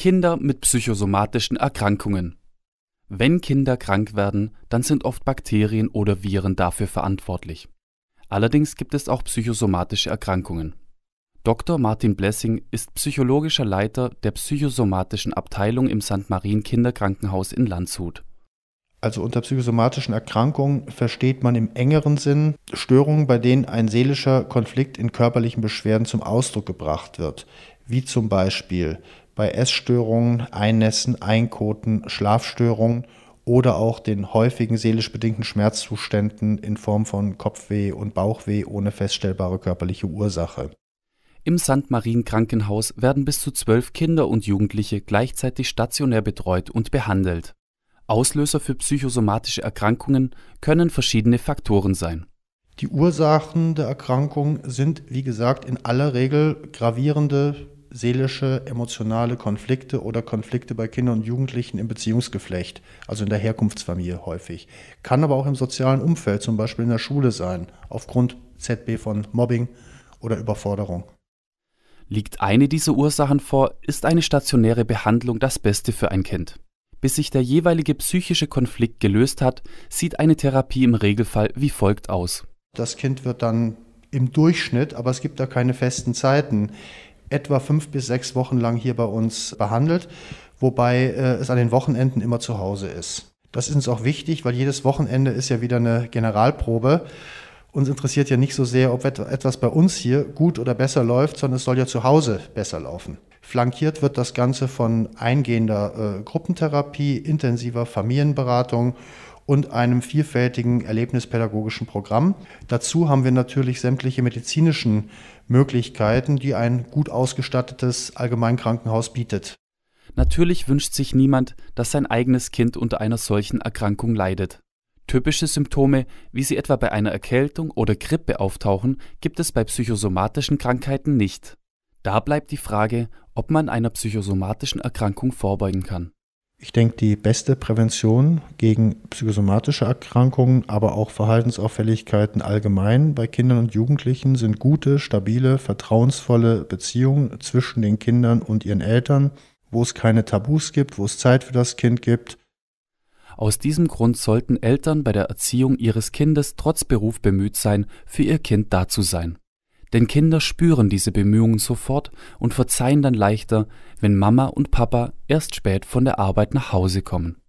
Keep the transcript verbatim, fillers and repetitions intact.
Kinder mit psychosomatischen Erkrankungen. Wenn Kinder krank werden, dann sind oft Bakterien oder Viren dafür verantwortlich. Allerdings gibt es auch psychosomatische Erkrankungen. Doktor Martin Blessing ist psychologischer Leiter der psychosomatischen Abteilung im Sankt Marien Kinderkrankenhaus in Landshut. Also unter psychosomatischen Erkrankungen versteht man im engeren Sinn Störungen, bei denen ein seelischer Konflikt in körperlichen Beschwerden zum Ausdruck gebracht wird, wie zum Beispiel bei Essstörungen, Einnässen, Einkoten, Schlafstörungen oder auch den häufigen seelisch bedingten Schmerzzuständen in Form von Kopfweh und Bauchweh ohne feststellbare körperliche Ursache. Im Sankt Marien Krankenhaus werden bis zu zwölf Kinder und Jugendliche gleichzeitig stationär betreut und behandelt. Auslöser für psychosomatische Erkrankungen können verschiedene Faktoren sein. Die Ursachen der Erkrankung sind, wie gesagt, in aller Regel gravierende seelische, emotionale Konflikte oder Konflikte bei Kindern und Jugendlichen im Beziehungsgeflecht, also in der Herkunftsfamilie häufig. Kann aber auch im sozialen Umfeld, zum Beispiel in der Schule sein, aufgrund Z B von Mobbing oder Überforderung. Liegt eine dieser Ursachen vor, ist eine stationäre Behandlung das Beste für ein Kind. Bis sich der jeweilige psychische Konflikt gelöst hat, sieht eine Therapie im Regelfall wie folgt aus. Das Kind wird dann im Durchschnitt, aber es gibt da keine festen Zeiten, etwa fünf bis sechs Wochen lang hier bei uns behandelt, wobei äh, es an den Wochenenden immer zu Hause ist. Das ist uns auch wichtig, weil jedes Wochenende ist ja wieder eine Generalprobe. Uns interessiert ja nicht so sehr, ob etwas bei uns hier gut oder besser läuft, sondern es soll ja zu Hause besser laufen. Flankiert wird das Ganze von eingehender äh, Gruppentherapie, intensiver Familienberatung und einem vielfältigen erlebnispädagogischen Programm. Dazu haben wir natürlich sämtliche medizinischen Möglichkeiten, die ein gut ausgestattetes Allgemeinkrankenhaus bietet. Natürlich wünscht sich niemand, dass sein eigenes Kind unter einer solchen Erkrankung leidet. Typische Symptome, wie sie etwa bei einer Erkältung oder Grippe auftauchen, gibt es bei psychosomatischen Krankheiten nicht. Da bleibt die Frage, ob man einer psychosomatischen Erkrankung vorbeugen kann. Ich denke, die beste Prävention gegen psychosomatische Erkrankungen, aber auch Verhaltensauffälligkeiten allgemein bei Kindern und Jugendlichen sind gute, stabile, vertrauensvolle Beziehungen zwischen den Kindern und ihren Eltern, wo es keine Tabus gibt, wo es Zeit für das Kind gibt. Aus diesem Grund sollten Eltern bei der Erziehung ihres Kindes trotz Beruf bemüht sein, für ihr Kind da zu sein. Denn Kinder spüren diese Bemühungen sofort und verzeihen dann leichter, wenn Mama und Papa erst spät von der Arbeit nach Hause kommen.